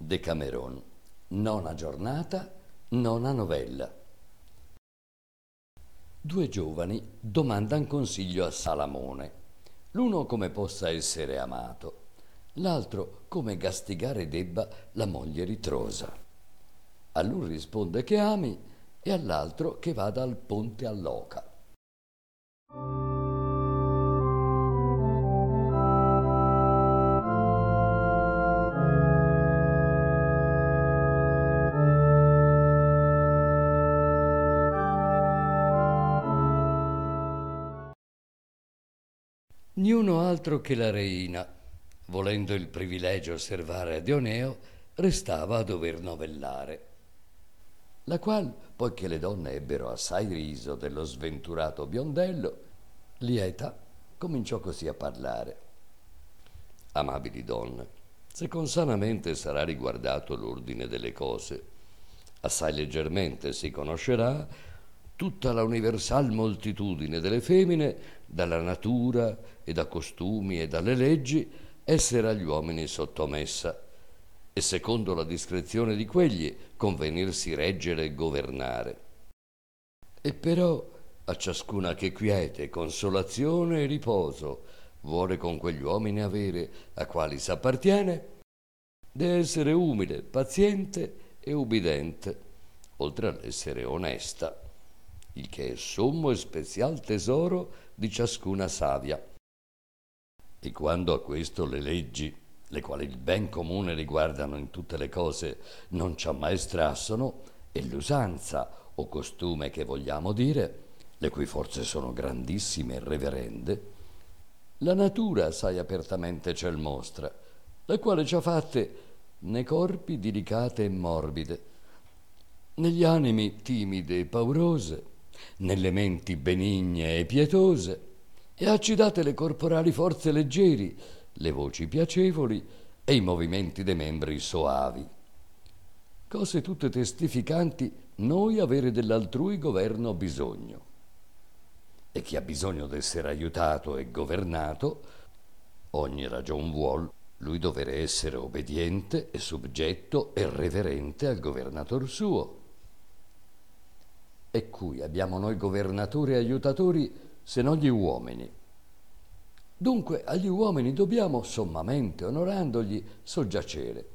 Decameron, nona giornata, nona novella. Due giovani domandan consiglio a Salamone, l'uno come possa essere amato, l'altro come gastigare debba la moglie ritrosa. All'un risponde che ami e all'altro che vada al ponte all'oca. Niuno altro che la reina, volendo il privilegio osservare a Dioneo, restava a dover novellare. La qual, poiché le donne ebbero assai riso dello sventurato biondello, lieta cominciò così a parlare. Amabili donne, se con sana mente sarà riguardato l'ordine delle cose, assai leggermente si conoscerà tutta la universal moltitudine delle femmine, dalla natura e da costumi e dalle leggi, essere agli uomini sottomessa, e secondo la discrezione di quegli convenirsi reggere e governare. E però a ciascuna che quiete, consolazione e riposo vuole con quegli uomini avere a quali s'appartiene, deve essere umile, paziente e ubbidente, oltre all'essere onesta, il che è sommo e special tesoro di ciascuna savia. E quando a questo le leggi, le quali il ben comune riguardano in tutte le cose, non ci ammaestrassono, e l'usanza o costume che vogliamo dire, le cui forze sono grandissime e reverende, la natura assai apertamente ce l mostra, la quale ci ha fatte ne corpi delicate e morbide, negli animi timide e paurose, nelle menti benigne e pietose, e ha ci date le corporali forze leggeri, le voci piacevoli e i movimenti dei membri soavi. Cose tutte testificanti noi avere dell'altrui governo bisogno. E chi ha bisogno d'essere aiutato e governato, ogni ragion vuol lui dovere essere obbediente e soggetto e reverente al governator suo. E cui abbiamo noi governatori e aiutatori se non gli uomini. Dunque agli uomini dobbiamo sommamente, onorandogli, soggiacere.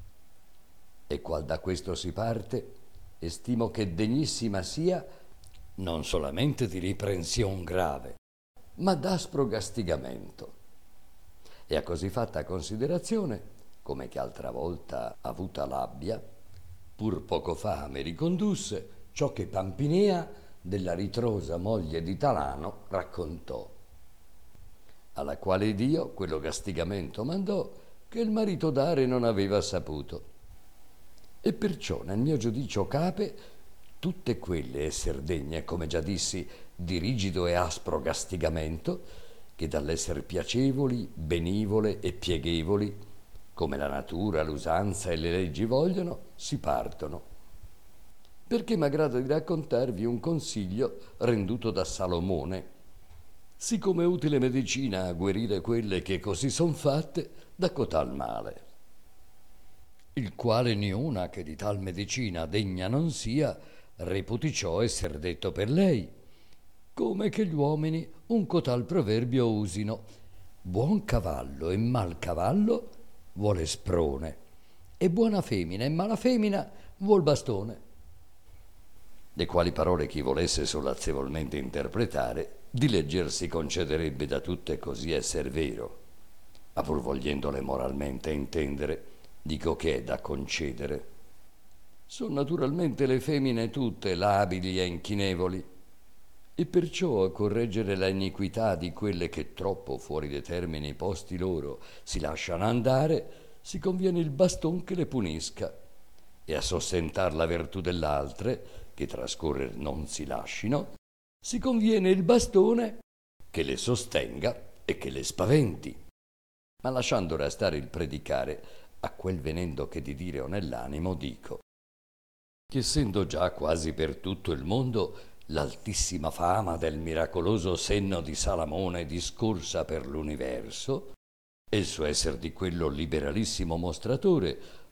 E qual da questo si parte, estimo che degnissima sia non solamente di riprension grave, ma d'aspro gastigamento. E a così fatta considerazione, come che altra volta avuta l'abbia, pur poco fa mi ricondusse ciò che Pampinea della ritrosa moglie di Talano raccontò, alla quale Dio quello gastigamento mandò che il marito dare non aveva saputo. E perciò nel mio giudicio cape tutte quelle esser degne, come già dissi, di rigido e aspro gastigamento, che dall'esser piacevoli, benivole e pieghevoli, come la natura, l'usanza e le leggi vogliono, si partono. Perché m'aggrada di raccontarvi un consiglio renduto da Salomone, siccome utile medicina a guarire quelle che così son fatte da cotal male, il quale niuna che di tal medicina degna non sia, reputi ciò esser detto per lei, come che gli uomini un cotal proverbio usino: buon cavallo e mal cavallo vuole sprone, e buona femmina e mala femmina vuol bastone. Le quali parole chi volesse solazzevolmente interpretare, di legger si concederebbe da tutte così esser vero, ma pur vogliendole moralmente intendere, dico che è da concedere. Son naturalmente le femmine tutte labili e inchinevoli, e perciò a correggere la iniquità di quelle che troppo fuori dei termini posti loro si lasciano andare, si conviene il baston che le punisca, e a sostentar la virtù dell'altre, che trascorrer non si lascino, si conviene il bastone che le sostenga e che le spaventi. Ma lasciando restare il predicare, a quel venendo che di dire ho nell'animo, dico che essendo già quasi per tutto il mondo l'altissima fama del miracoloso senno di Salamone discorsa per l'universo, e il suo esser di quello liberalissimo mostratore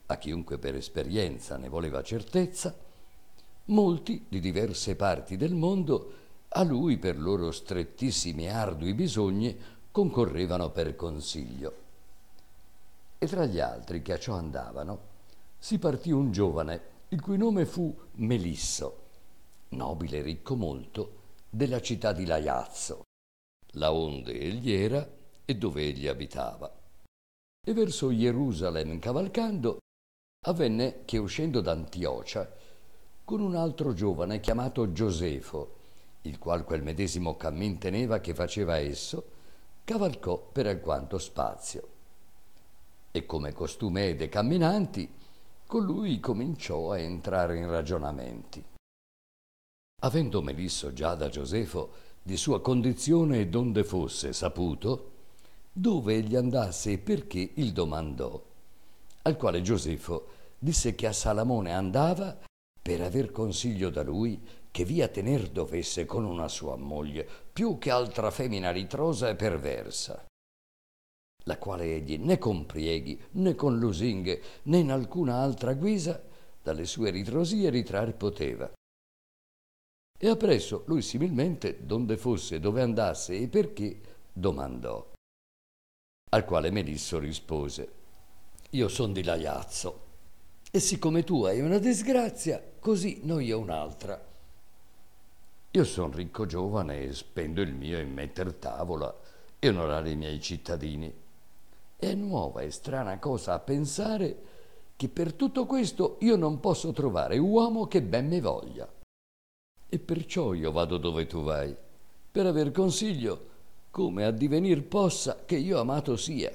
a chiunque per esperienza ne voleva certezza, molti di diverse parti del mondo a lui per loro strettissimi e ardui bisogni concorrevano per consiglio. E tra gli altri che a ciò andavano si partì un giovane il cui nome fu Melisso, nobile e ricco molto, della città di Laiazzo, la onde egli era e dove egli abitava. E verso Gerusalemme cavalcando avvenne che uscendo d'Antiocia con un altro giovane chiamato Giosefo, il qual quel medesimo cammin teneva che faceva esso, cavalcò per alquanto spazio. E come costume è de camminanti, con lui cominciò a entrare in ragionamenti. Avendo Melisso già da Giosefo di sua condizione e donde fosse saputo, dove egli andasse e perché il domandò, al quale Giosefo disse che a Salamone andava per aver consiglio da lui che via tener dovesse con una sua moglie, più che altra femmina ritrosa e perversa, la quale egli né con prieghi, né con lusinghe, né in alcuna altra guisa dalle sue ritrosie ritrar poteva. E appresso lui similmente donde fosse, dove andasse e perché domandò. Al quale Melisso rispose: io son di Laiazzo, e siccome tu hai una disgrazia, così noi ho un'altra. Io son ricco giovane e spendo il mio in metter tavola e onorare i miei cittadini. È nuova e strana cosa a pensare che per tutto questo io non posso trovare uomo che ben mi voglia. E perciò io vado dove tu vai, per aver consiglio come addivenir possa che io amato sia.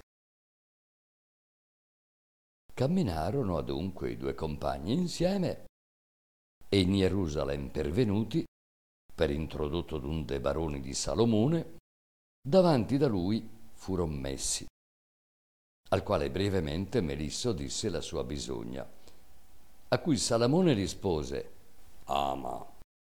Camminarono adunque i due compagni insieme e in Gerusalemme pervenuti, per introdotto d'un de baroni di Salomone, davanti da lui furon messi, al quale brevemente Melisso disse la sua bisogna, a cui Salomone rispose: ama.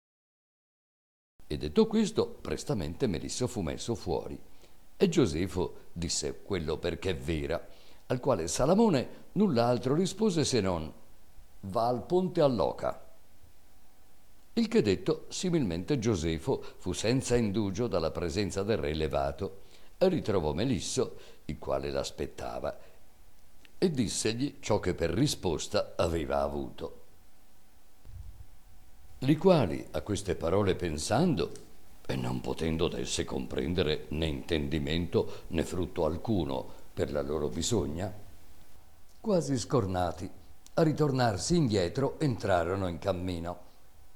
E detto questo, prestamente Melisso fu messo fuori, e Giosefo disse quello perché è vera, al quale Salamone null'altro rispose se non: va al ponte all'oca. Il che detto, similmente Giosefo fu senza indugio dalla presenza del re levato e ritrovò Melisso, il quale l'aspettava, e dissegli ciò che per risposta aveva avuto. Li quali, a queste parole pensando, e non potendo d'esse comprendere né intendimento né frutto alcuno per la loro bisogna, quasi scornati, a ritornarsi indietro entrarono in cammino.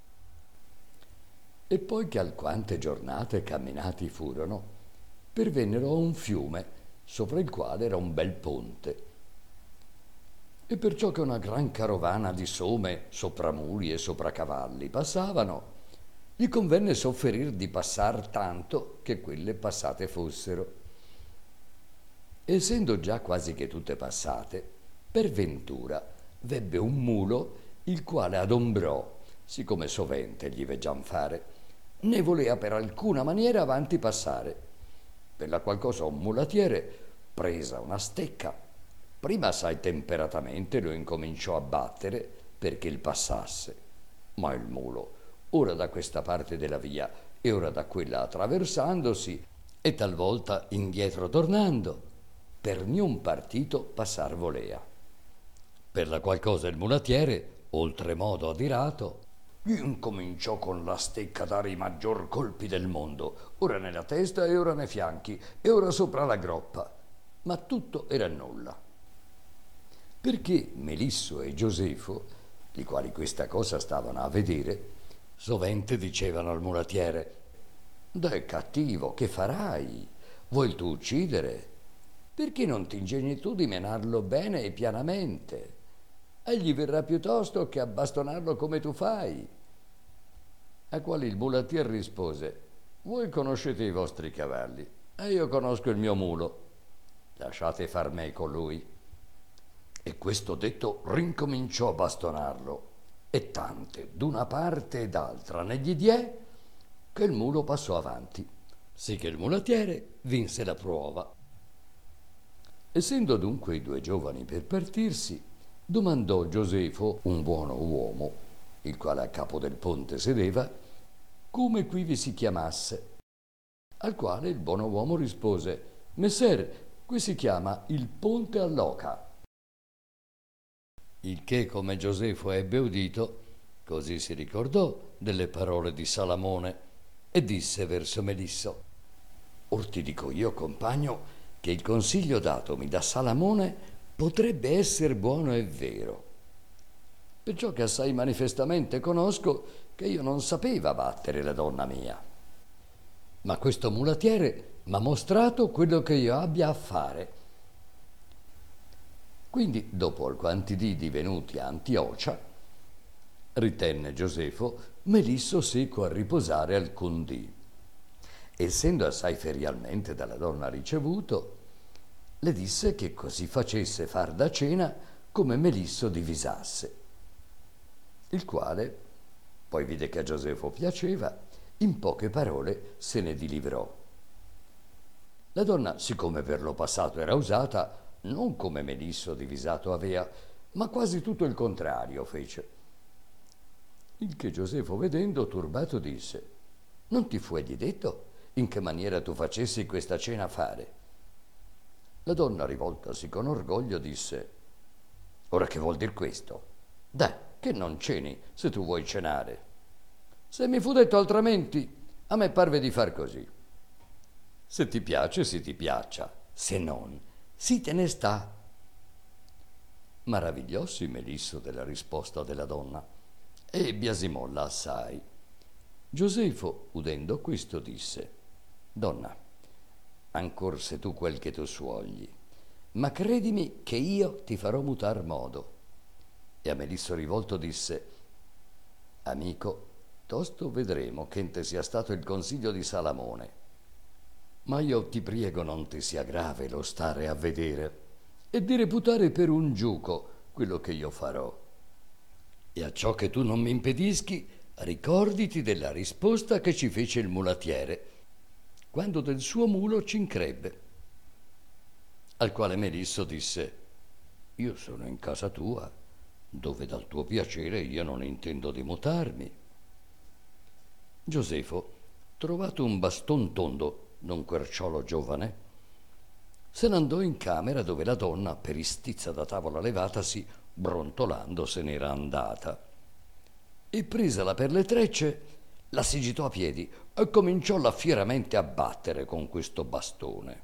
E poi che alquante giornate camminati furono, pervennero a un fiume, sopra il quale era un bel ponte. E perciò che una gran carovana di some, sopra muli e sopra cavalli, passavano, gli convenne sofferir di passar tanto che quelle passate fossero. Essendo già quasi che tutte passate, per ventura vebbe un mulo, il quale adombrò, siccome sovente gli veggiam fare, né volea per alcuna maniera avanti passare, per la qual cosa un mulatiere, presa una stecca, prima assai temperatamente lo incominciò a battere perché il passasse, ma il mulo, ora da questa parte della via e ora da quella attraversandosi, e talvolta indietro tornando, per niun partito passar volea. Per la qual cosa il mulatiere, oltremodo adirato, gli incominciò con la stecca dare i maggior colpi del mondo, ora nella testa e ora nei fianchi e ora sopra la groppa, ma tutto era nulla. Perché Melisso e Giosefo, i quali questa cosa stavano a vedere, sovente dicevano al mulatiere: dai cattivo, che farai? Vuoi tu uccidere? Perché non ti ingegni tu di menarlo bene e pianamente? Egli verrà piuttosto che a bastonarlo come tu fai. A quali il mulatier rispose: voi conoscete i vostri cavalli e io conosco il mio mulo, lasciate far me con lui. E questo detto rincominciò a bastonarlo, e tante d'una parte e d'altra ne gli diè che il mulo passò avanti, sì che il mulatiere vinse la prova. Essendo dunque i due giovani per partirsi, Domandò Giosefo, un buono uomo, il quale a capo del ponte sedeva, come qui vi si chiamasse. Al quale il buono uomo rispose: Messer, qui si chiama il ponte all'oca. Il che, come Giosefo ebbe udito, così si ricordò delle parole di Salamone e disse verso Melisso: Or ti dico io, compagno, che il consiglio datomi da Salamone potrebbe essere buono e vero, perciò che assai manifestamente conosco che io non sapeva battere la donna mia. Ma questo mulattiere m'ha mostrato quello che io abbia a fare. Quindi, dopo alquanti dì divenuti a Antiocia, ritenne Giosefo Melisso seco a riposare alcun dì. Essendo assai ferialmente dalla donna ricevuto, le disse che così facesse far da cena come Melisso divisasse. Il quale, poi vide che a Giosefo piaceva, in poche parole se ne dilivrò. La donna, siccome per lo passato era usata, non come Melisso divisato avea, ma quasi tutto il contrario fece. Il che Giosefo, vedendo, turbato, disse: Non ti fu egli detto in che maniera tu facessi questa cena fare? La donna, rivoltasi con orgoglio, disse: Ora che vuol dir questo? Dai, che non ceni se tu vuoi cenare. Se mi fu detto altrimenti, a me parve di far così. Se ti piace, si ti piaccia, se non, si te ne sta. Maravigliossi Melisso della risposta della donna e biasimolla assai. Giosefo, udendo questo, disse: Donna, ancor se tu quel che tu suogli, ma credimi che io ti farò mutar modo. E a Melisso rivolto disse: Amico, tosto vedremo che te sia stato il consiglio di Salamone, ma io ti prego non ti sia grave lo stare a vedere e di reputare per un giuco quello che io farò. E a ciò che tu non mi impedischi, ricorditi della risposta che ci fece il mulattiere quando del suo mulo c'increbbe. Al quale Melisso disse: Io sono in casa tua, dove dal tuo piacere io non intendo di mutarmi. Giosefo, trovato un baston tondo d'un querciolo giovane, se n'andò in camera dove la donna, per istizza da tavola levatasi, brontolando se n'era andata. E presala per le trecce, la si gitò a piedi e cominciòla fieramente a battere con questo bastone.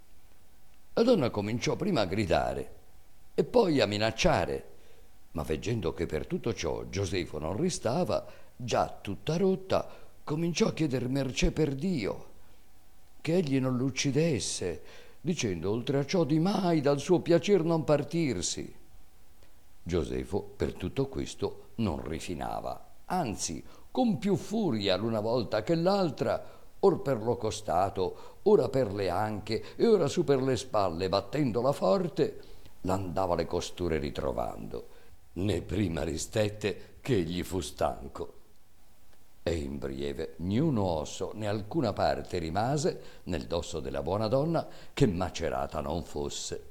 La donna cominciò prima a gridare e poi a minacciare, ma veggendo che per tutto ciò Giosefo non ristava, già tutta rotta, cominciò a chieder mercè per Dio, che egli non l'uccidesse, dicendo oltre a ciò di mai dal suo piacer non partirsi. Giosefo per tutto questo non rifinava, anzi con più furia l'una volta che l'altra, or per lo costato, ora per le anche e ora su per le spalle, battendola forte, l'andava le costure ritrovando, né prima ristette che egli fu stanco. E in breve niuno osso né alcuna parte rimase nel dosso della buona donna che macerata non fosse.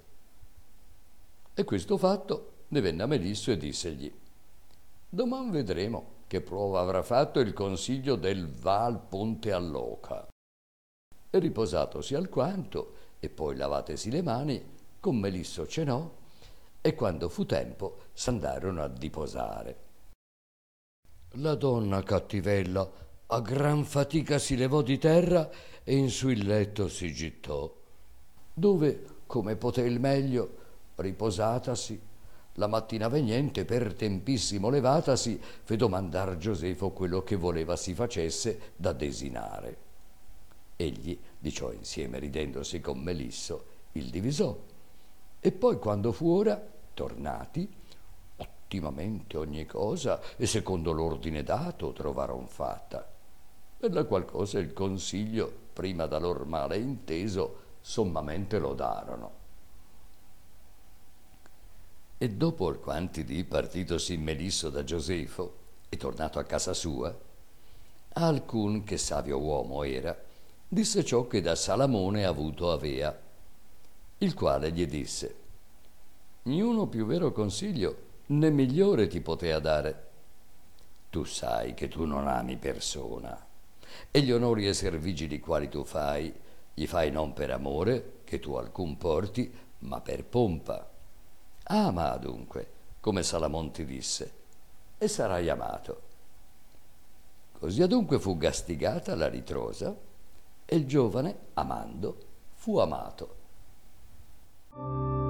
E questo fatto ne venne a Melisso e dissegli: Doman vedremo che prova avrà fatto il consiglio del va al ponte all'oca. E riposatosi alquanto e poi lavatesi le mani, con Melisso cenò e quando fu tempo s'andarono a diposare. La donna cattivella a gran fatica si levò di terra e in su il letto si gittò, dove, come poté il meglio, riposatasi, la mattina vegnente per tempissimo levatasi, fe domandar Giosefo quello che voleva si facesse da desinare. Egli, di ciò insieme ridendosi con Melisso, il divisò, e poi quando fu ora, tornati, ottimamente ogni cosa e secondo l'ordine dato trovaron fatta, per la qual cosa il consiglio, prima da lor male inteso, sommamente lodarono. E dopo alquanti dì partitosi Melisso da Giosefo e tornato a casa sua, a alcun che savio uomo era, disse ciò che da Salamone avuto avea, il quale gli disse: niuno più vero consiglio né migliore ti potea dare. Tu sai che tu non ami persona, e gli onori e servigi quali tu fai, gli fai non per amore, che tu alcun porti, ma per pompa. Ama dunque, come Salamon ti disse, e sarai amato. Così adunque fu gastigata la ritrosa, e il giovane, amando, fu amato.